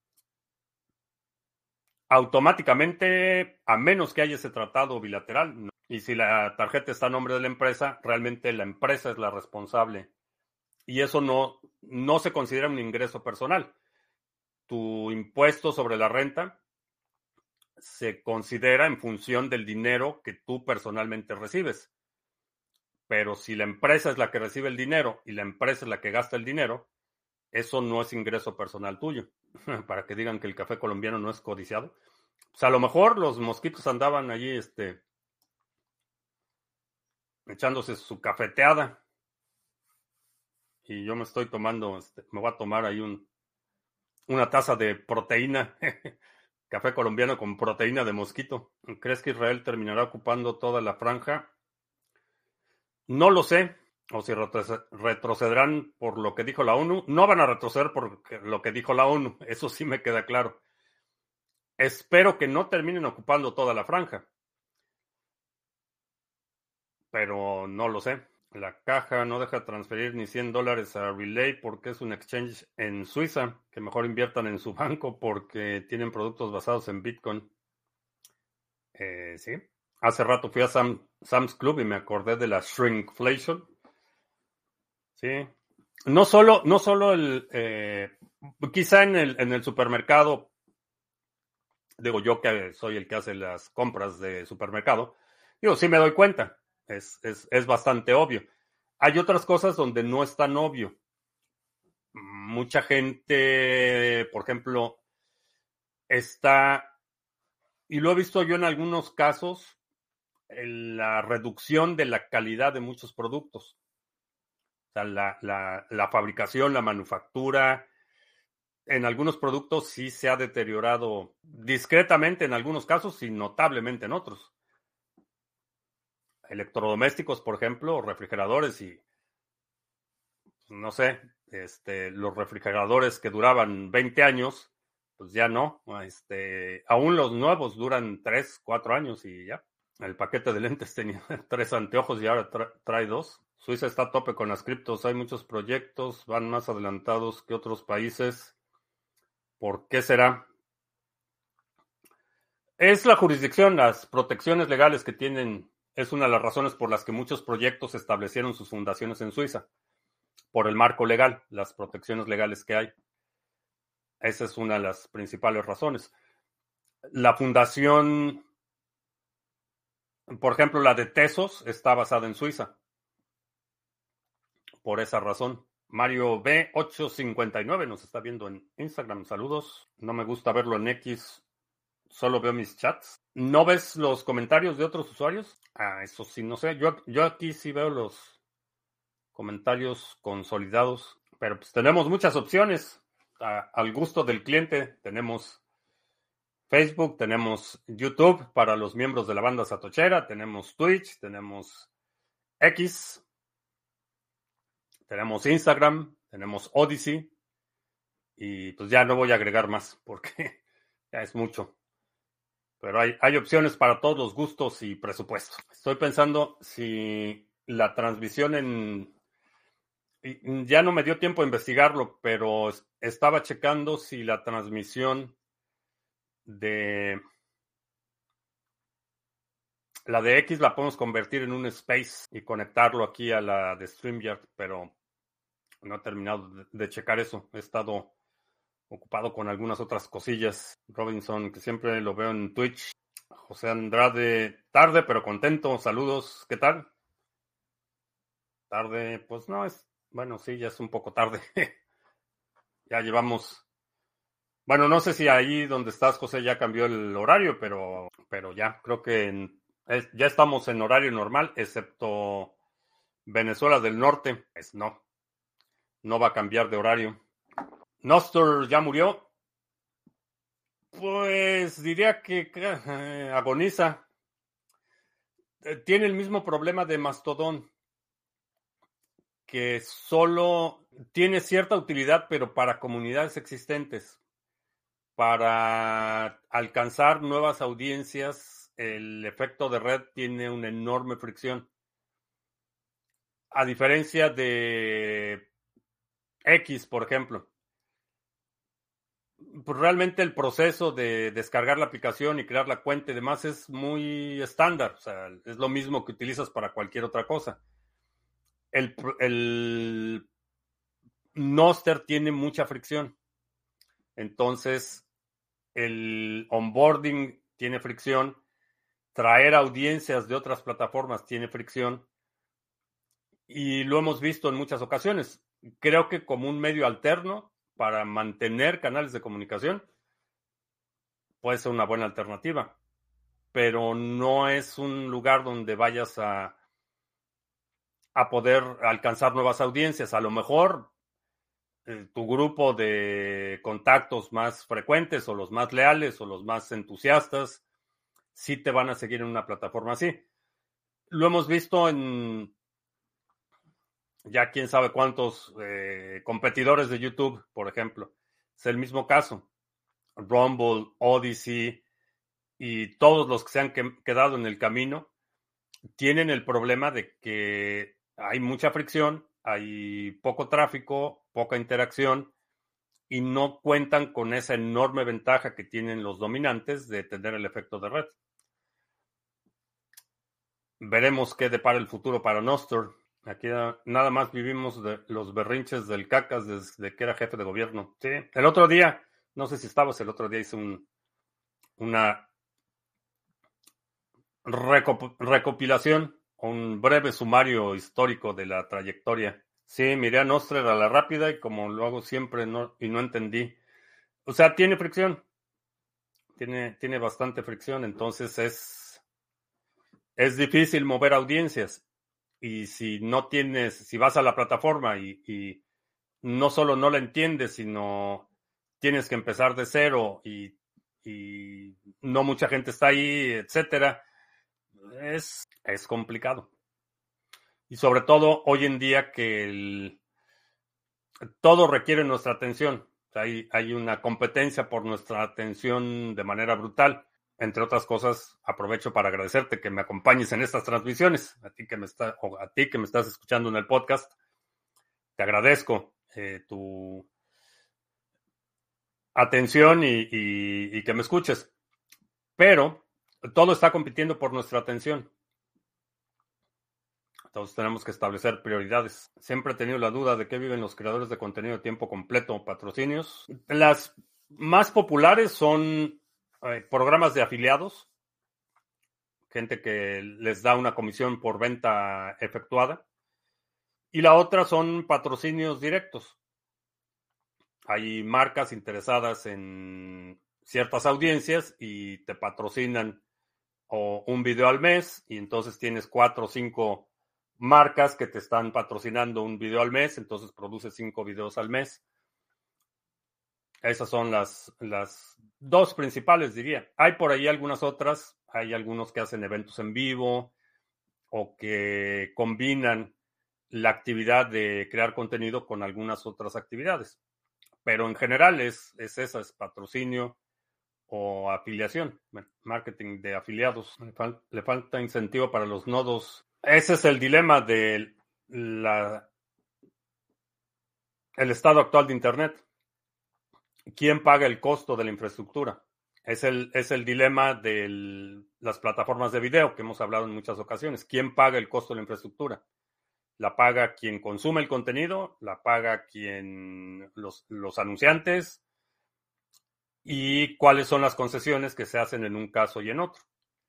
Automáticamente, a menos que haya ese tratado bilateral, no. Y si la tarjeta está a nombre de la empresa, realmente la empresa es la responsable. Y eso no se considera un ingreso personal. Tu impuesto sobre la renta se considera en función del dinero que tú personalmente recibes. Pero si la empresa es la que recibe el dinero y la empresa es la que gasta el dinero, eso no es ingreso personal tuyo. Para que digan que el café colombiano no es codiciado. Pues a lo mejor los mosquitos andaban allí echándose su cafeteada. Y yo me estoy tomando, me voy a tomar ahí una taza de proteína. Café colombiano con proteína de mosquito. ¿Crees que Israel terminará ocupando toda la franja? No lo sé. O si retrocederán por lo que dijo la ONU. No van a retroceder por lo que dijo la ONU. Eso sí me queda claro. Espero que no terminen ocupando toda la franja. Pero no lo sé. La caja no deja transferir ni $100 a Relay porque es un exchange en Suiza. Que mejor inviertan en su banco porque tienen productos basados en Bitcoin. Sí. Hace rato fui a Sam's Club y me acordé de la shrinkflation. Sí. No solo quizá en el supermercado, digo yo que soy el que hace las compras de supermercado, digo, sí me doy cuenta. Es bastante obvio. Hay otras cosas donde no es tan obvio. Mucha gente, por ejemplo, y lo he visto yo en algunos casos, en la reducción de la calidad de muchos productos. O sea, la fabricación, la manufactura, en algunos productos sí se ha deteriorado discretamente en algunos casos y notablemente en otros. Electrodomésticos, por ejemplo, refrigeradores y no sé, los refrigeradores que duraban 20 años, pues ya no. Aún los nuevos duran 3, 4 años y ya. El paquete de lentes tenía 3 anteojos y ahora trae 2. Suiza está a tope con las criptos, hay muchos proyectos, van más adelantados que otros países. ¿Por qué será? Es la jurisdicción, las protecciones legales que tienen, es una de las razones por las que muchos proyectos establecieron sus fundaciones en Suiza, por el marco legal, las protecciones legales que hay. Esa es una de las principales razones. La fundación, por ejemplo, la de Tesos, está basada en Suiza, por esa razón. Mario B859 nos está viendo en Instagram. Saludos. No me gusta verlo en X. Solo veo mis chats. ¿No ves los comentarios de otros usuarios? Eso sí, no sé. Yo aquí sí veo los comentarios consolidados. Pero pues tenemos muchas opciones. Al gusto del cliente. Tenemos Facebook, tenemos YouTube para los miembros de la banda Satochera. Tenemos Twitch, tenemos X. Tenemos Instagram, tenemos Odyssey y pues ya no voy a agregar más porque ya es mucho. Pero hay opciones para todos los gustos y presupuestos. Estoy pensando si la transmisión ya no me dio tiempo a investigarlo, pero estaba checando si la transmisión de la de X la podemos convertir en un space y conectarlo aquí a la de StreamYard, pero no he terminado de checar eso. He estado ocupado con algunas otras cosillas. Robinson, que siempre lo veo en Twitch. José Andrade, tarde pero contento. Saludos, ¿qué tal? Tarde, pues no es. Bueno, sí, ya es un poco tarde. Ya llevamos. Bueno, no sé si ahí donde estás, José, ya cambió el horario, pero ya, creo que ya estamos en horario normal, excepto Venezuela del Norte. Pues no va a cambiar de horario. Nostor ya murió. Pues diría que agoniza. Tiene el mismo problema de Mastodon, que solo tiene cierta utilidad, pero para comunidades existentes. Para alcanzar nuevas audiencias el efecto de red tiene una enorme fricción. A diferencia de X, por ejemplo. Pues realmente el proceso de descargar la aplicación y crear la cuenta y demás es muy estándar. O sea, es lo mismo que utilizas para cualquier otra cosa. El Nostr tiene mucha fricción. Entonces, el onboarding tiene fricción. Traer audiencias de otras plataformas tiene fricción. Y lo hemos visto en muchas ocasiones. Creo que como un medio alterno para mantener canales de comunicación puede ser una buena alternativa, pero no es un lugar donde vayas a poder alcanzar nuevas audiencias. A lo mejor tu grupo de contactos más frecuentes o los más leales o los más entusiastas sí te van a seguir en una plataforma así. Lo hemos visto en ya quién sabe cuántos competidores de YouTube, por ejemplo. Es el mismo caso. Rumble, Odyssey y todos los que se han quedado en el camino tienen el problema de que hay mucha fricción, hay poco tráfico, poca interacción y no cuentan con esa enorme ventaja que tienen los dominantes de tener el efecto de red. Veremos qué depara el futuro para Nostr. Aquí nada más vivimos de los berrinches del Cacas desde que era jefe de gobierno. Sí, el otro día, no sé si estabas, el otro día hice una recopilación, un breve sumario histórico de la trayectoria. Sí, miré a Nostr a la rápida y como lo hago siempre no entendí. O sea, tiene fricción. Tiene bastante fricción, entonces es difícil mover audiencias. Y si si vas a la plataforma y no solo no la entiendes, sino tienes que empezar de cero y no mucha gente está ahí, etcétera, es complicado. Y sobre todo hoy en día que todo requiere nuestra atención. O sea, hay una competencia por nuestra atención de manera brutal. Entre otras cosas, aprovecho para agradecerte que me acompañes en estas transmisiones. A ti que me estás escuchando en el podcast, te agradezco tu atención y que me escuches. Pero todo está compitiendo por nuestra atención. Entonces tenemos que establecer prioridades. Siempre he tenido la duda de qué viven los creadores de contenido de tiempo completo, patrocinios. Las más populares son programas de afiliados, gente que les da una comisión por venta efectuada. Y la otra son patrocinios directos. Hay marcas interesadas en ciertas audiencias y te patrocinan un video al mes y entonces tienes 4 o 5 marcas que te están patrocinando un video al mes, entonces produces 5 videos al mes. Esas son las dos principales, diría. Hay por ahí algunas otras, hay algunos que hacen eventos en vivo o que combinan la actividad de crear contenido con algunas otras actividades. Pero en general es patrocinio o afiliación, marketing de afiliados. Le falta incentivo para los nodos. Ese es el dilema del el estado actual de Internet. ¿Quién paga el costo de la infraestructura? Es el dilema de las plataformas de video que hemos hablado en muchas ocasiones. ¿Quién paga el costo de la infraestructura? ¿La paga quien consume el contenido? ¿La paga los anunciantes? ¿Y cuáles son las concesiones que se hacen en un caso y en otro?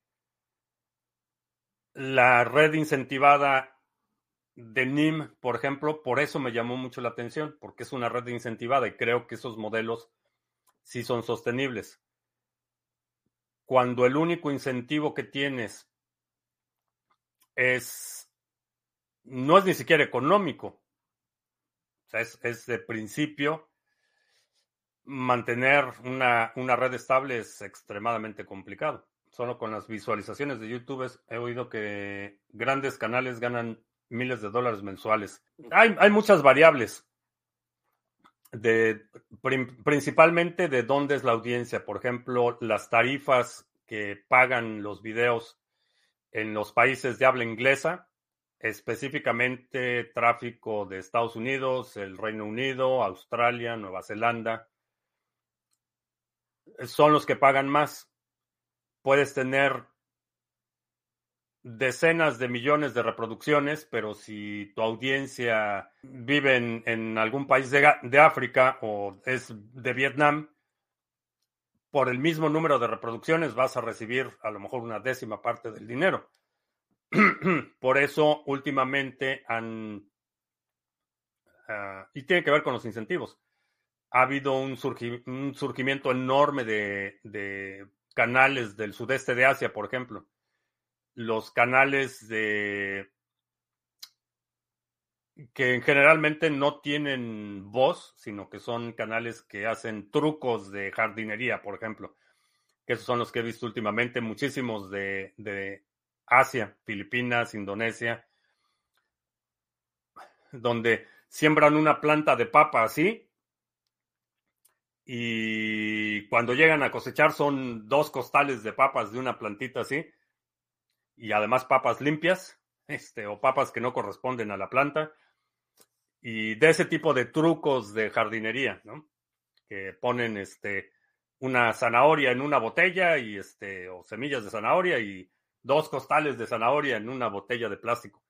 La red incentivada de NIM, por ejemplo, por eso me llamó mucho la atención, porque es una red incentivada y creo que esos modelos sí son sostenibles. Cuando el único incentivo que tienes no es ni siquiera económico, o sea, es de principio, mantener una red estable es extremadamente complicado. Solo con las visualizaciones de YouTube he oído que grandes canales ganan miles de dólares mensuales. Hay muchas variables, principalmente de dónde es la audiencia. Por ejemplo, las tarifas que pagan los videos en los países de habla inglesa, específicamente tráfico de Estados Unidos, el Reino Unido, Australia, Nueva Zelanda, son los que pagan más. Puedes tener decenas de millones de reproducciones, pero si tu audiencia vive en algún país de África o es de Vietnam, por el mismo número de reproducciones vas a recibir a lo mejor una décima parte del dinero. Por eso últimamente y tiene que ver con los incentivos, ha habido un surgimiento enorme de canales del sudeste de Asia, por ejemplo. Los canales que generalmente no tienen voz, sino que son canales que hacen trucos de jardinería, por ejemplo. Que esos son los que he visto últimamente, muchísimos de Asia, Filipinas, Indonesia, donde siembran una planta de papa así, y cuando llegan a cosechar son 2 costales de papas de una plantita así, y además papas limpias, o papas que no corresponden a la planta, y de ese tipo de trucos de jardinería, ¿no? Que ponen una zanahoria en una botella y o semillas de zanahoria y 2 costales de zanahoria en una botella de plástico.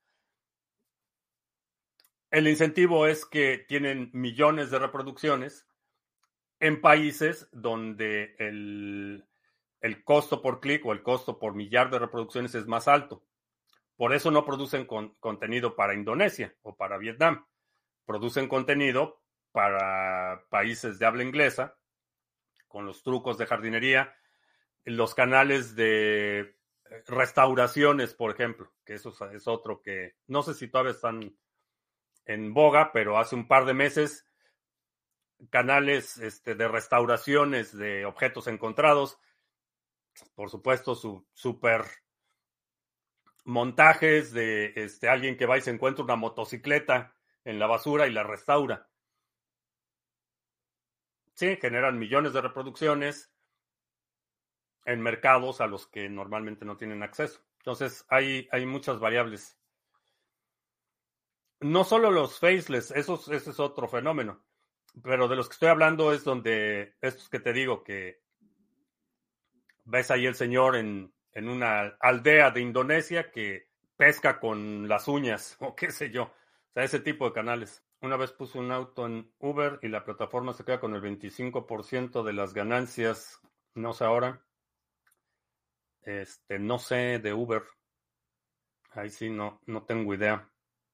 El incentivo es que tienen millones de reproducciones en países donde el costo por clic o el costo por millar de reproducciones es más alto. Por eso no producen contenido para Indonesia o para Vietnam. Producen contenido para países de habla inglesa, con los trucos de jardinería, los canales de restauraciones, por ejemplo, que eso es otro que no sé si todavía están en boga, pero hace un par de meses, canales de restauraciones de objetos encontrados, por supuesto, super montajes de alguien que va y se encuentra una motocicleta en la basura y la restaura. Sí, generan millones de reproducciones en mercados a los que normalmente no tienen acceso. Entonces, hay muchas variables. No solo los faceless, ese es otro fenómeno, pero de los que estoy hablando es donde, estos que te digo, que ves ahí el señor en una aldea de Indonesia que pesca con las uñas o qué sé yo. O sea, ese tipo de canales. Una vez puse un auto en Uber y la plataforma se queda con el 25% de las ganancias. No sé ahora. No sé de Uber. Ahí sí no tengo idea.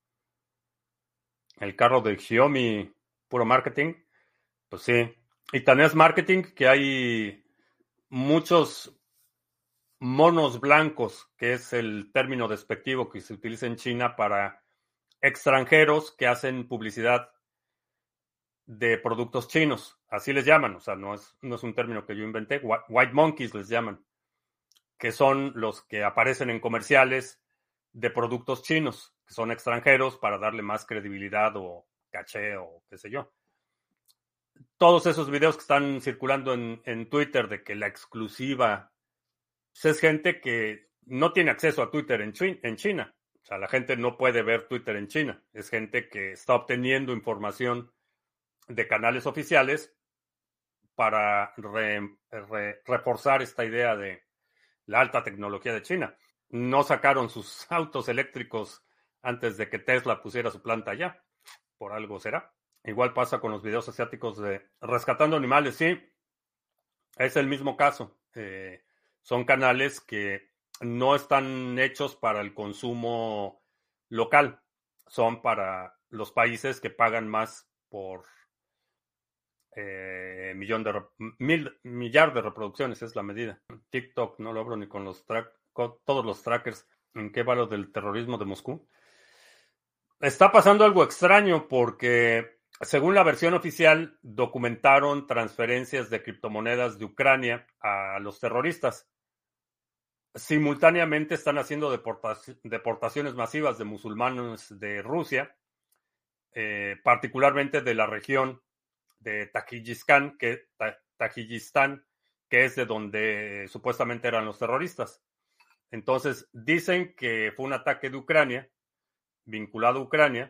El carro de Xiaomi, puro marketing. Pues sí. Y tan es marketing que hay muchos monos blancos, que es el término despectivo que se utiliza en China para extranjeros que hacen publicidad de productos chinos. Así les llaman. O sea, no es un término que yo inventé. White monkeys les llaman. Que son los que aparecen en comerciales de productos chinos, que son extranjeros para darle más credibilidad o caché o qué sé yo. Todos esos videos que están circulando en Twitter de que la exclusiva, pues es gente que no tiene acceso a Twitter en China. O sea, la gente no puede ver Twitter en China. Es gente que está obteniendo información de canales oficiales para reforzar esta idea de la alta tecnología de China. No sacaron sus autos eléctricos antes de que Tesla pusiera su planta allá. Por algo será. Igual pasa con los videos asiáticos de rescatando animales, sí. Es el mismo caso. Son canales que no están hechos para el consumo local. Son para los países que pagan más por millar de reproducciones, es la medida. TikTok no lo abro ni con todos los trackers. ¿En qué va lo del terrorismo de Moscú? Está pasando algo extraño porque, según la versión oficial, documentaron transferencias de criptomonedas de Ucrania a los terroristas. Simultáneamente están haciendo deportaciones masivas de musulmanes de Rusia, particularmente de la región de Tayikistán, que es de donde supuestamente eran los terroristas. Entonces, dicen que fue un ataque de Ucrania, vinculado a Ucrania,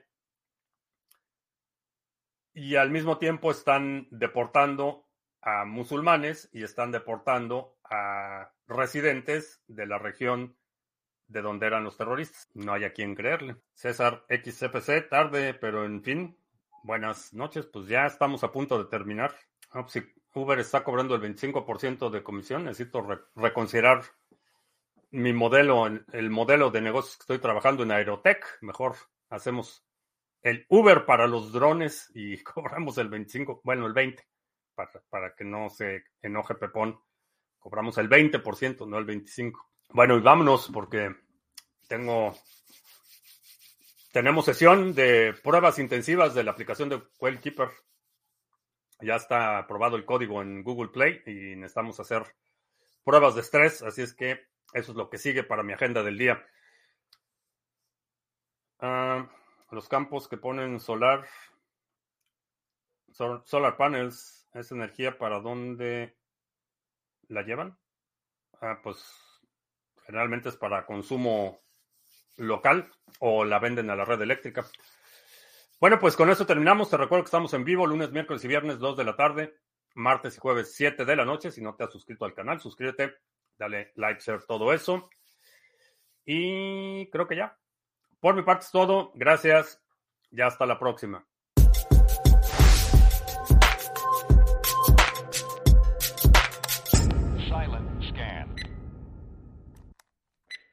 y al mismo tiempo están deportando a musulmanes y están deportando a residentes de la región de donde eran los terroristas. No hay a quien creerle. César XFC, tarde, pero en fin, buenas noches. Pues ya estamos a punto de terminar. Pues si Uber está cobrando el 25% de comisión, necesito reconsiderar mi modelo, el modelo de negocios que estoy trabajando en Aerotech. Mejor hacemos el Uber para los drones y cobramos el 25, bueno, el 20, para que no se enoje Pepón. Cobramos el 20%, no el 25%. Bueno, y vámonos porque tenemos sesión de pruebas intensivas de la aplicación de Quail Keeper. Ya está aprobado el código en Google Play y necesitamos hacer pruebas de estrés, así es que eso es lo que sigue para mi agenda del día. Los campos que ponen solar panels, ¿es energía para dónde la llevan? Pues generalmente es para consumo local o la venden a la red eléctrica. Bueno, pues con eso terminamos. Te recuerdo que estamos en vivo lunes, miércoles y viernes 2 de la tarde, martes y jueves 7 de la noche. Si no te has suscrito al canal, suscríbete, dale like, share, todo eso. Y creo que ya. Por mi parte es todo. Gracias. Ya hasta la próxima.